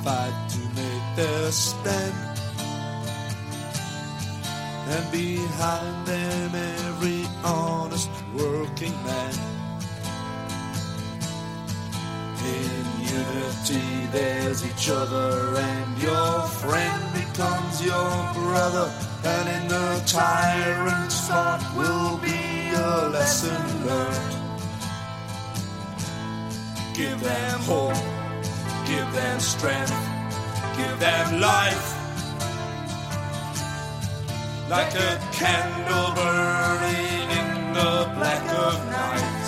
fight to make their stand. And behind them every honest working man. In unity there's each other, and your friend becomes your brother. And in the tyrant's thought will be a lesson learned. Give them hope, give them strength, give them life. Like a candle burning in the black of night.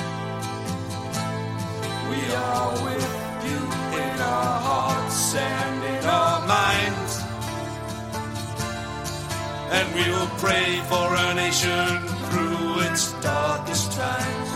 We are with you in our hearts and in our minds. And we'll pray for a nation through its darkest times.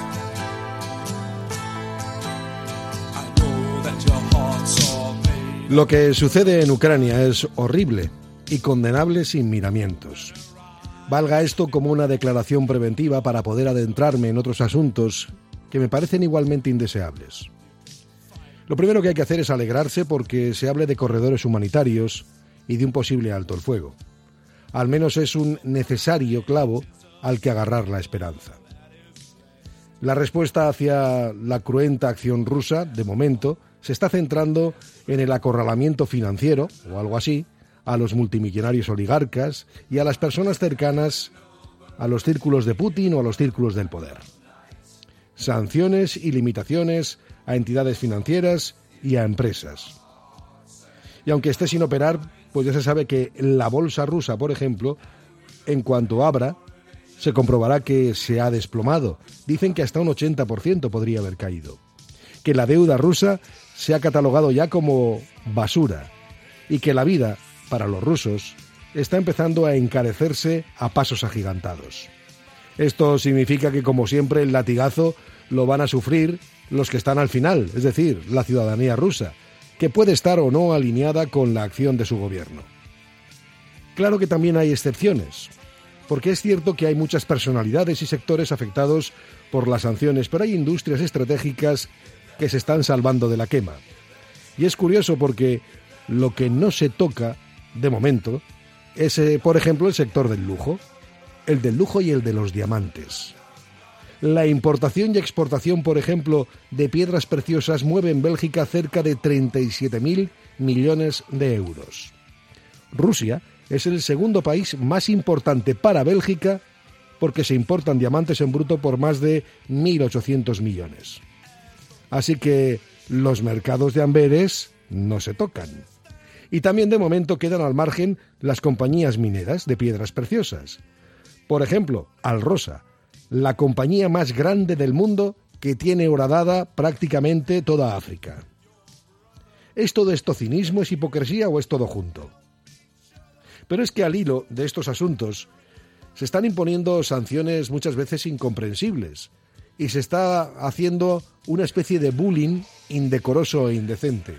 I know that your hearts are made. Lo que sucede en Ucrania es horrible y condenable sin miramientos. Valga esto como una declaración preventiva para poder adentrarme en otros asuntos que me parecen igualmente indeseables. Lo primero que hay que hacer es alegrarse porque se hable de corredores humanitarios y de un posible alto el fuego. Al menos es un necesario clavo al que agarrar la esperanza. La respuesta hacia la cruenta acción rusa, de momento, se está centrando en el acorralamiento financiero, o algo así, a los multimillonarios oligarcas y a las personas cercanas a los círculos de Putin o a los círculos del poder. Sanciones y limitaciones a entidades financieras y a empresas. Y aunque esté sin operar, pues ya se sabe que la bolsa rusa, por ejemplo, en cuanto abra, se comprobará que se ha desplomado. Dicen que hasta un 80% podría haber caído. Que la deuda rusa se ha catalogado ya como basura y que la vida, para los rusos, está empezando a encarecerse a pasos agigantados. Esto significa que, como siempre, el latigazo lo van a sufrir los que están al final, es decir, la ciudadanía rusa, que puede estar o no alineada con la acción de su gobierno. Claro que también hay excepciones, porque es cierto que hay muchas personalidades y sectores afectados por las sanciones, pero hay industrias estratégicas que se están salvando de la quema. Y es curioso porque lo que no se toca, de momento, es, por ejemplo, el sector del lujo. El del lujo y el de los diamantes. La importación y exportación, por ejemplo, de piedras preciosas mueve en Bélgica cerca de 37.000 millones de euros. Rusia es el segundo país más importante para Bélgica porque se importan diamantes en bruto por más de 1.800 millones. Así que los mercados de Amberes no se tocan. Y también de momento quedan al margen las compañías mineras de piedras preciosas. Por ejemplo, Alrosa, la compañía más grande del mundo que tiene horadada prácticamente toda África. ¿Es todo esto cinismo, es hipocresía o es todo junto? Pero es que al hilo de estos asuntos se están imponiendo sanciones muchas veces incomprensibles y se está haciendo una especie de bullying indecoroso e indecente.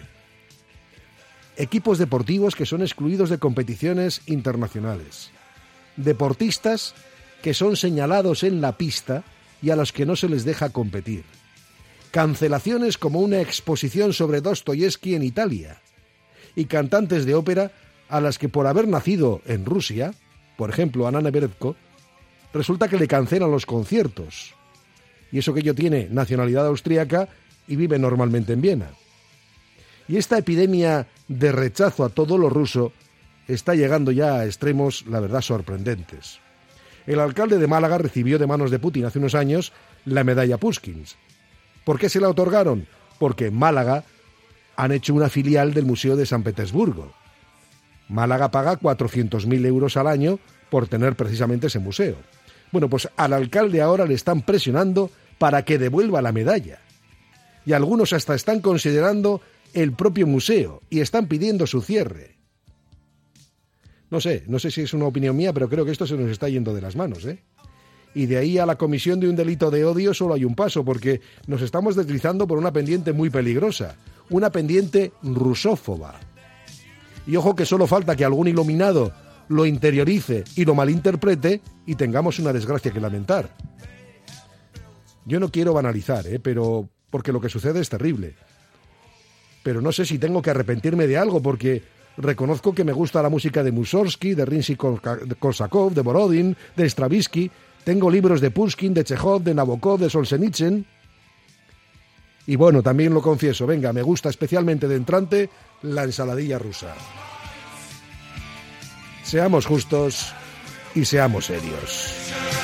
Equipos deportivos que son excluidos de competiciones internacionales. Deportistas que son señalados en la pista y a los que no se les deja competir. Cancelaciones como una exposición sobre Dostoyevsky en Italia. Y cantantes de ópera a las que por haber nacido en Rusia, por ejemplo Anna Netrebko, resulta que le cancelan los conciertos. Y eso que ella tiene nacionalidad austríaca y vive normalmente en Viena. Y esta epidemia de rechazo a todo lo ruso está llegando ya a extremos, la verdad, sorprendentes. El alcalde de Málaga recibió de manos de Putin hace unos años la medalla Pushkin. ¿Por qué se la otorgaron? Porque en Málaga han hecho una filial del Museo de San Petersburgo. Málaga paga 400.000 euros al año por tener precisamente ese museo. Bueno, pues al alcalde ahora le están presionando para que devuelva la medalla. Y algunos hasta están considerando el propio museo y están pidiendo su cierre. No sé si es una opinión mía, pero creo que esto se nos está yendo de las manos, ¿eh? Y de ahí a la comisión de un delito de odio solo hay un paso, porque nos estamos deslizando por una pendiente muy peligrosa, una pendiente rusófoba. Y ojo que solo falta que algún iluminado lo interiorice y lo malinterprete y tengamos una desgracia que lamentar. Yo no quiero banalizar, pero porque lo que sucede es terrible. pero no sé si tengo que arrepentirme de algo, porque reconozco que me gusta la música de Mussorgsky, de Rimsky-Korsakov, de Borodin, de Stravinsky. Tengo libros de Pushkin, de Chekhov, de Nabokov, de Solzhenitsyn. Y bueno, también lo confieso, venga, me gusta especialmente de entrante la ensaladilla rusa. Seamos justos y seamos serios.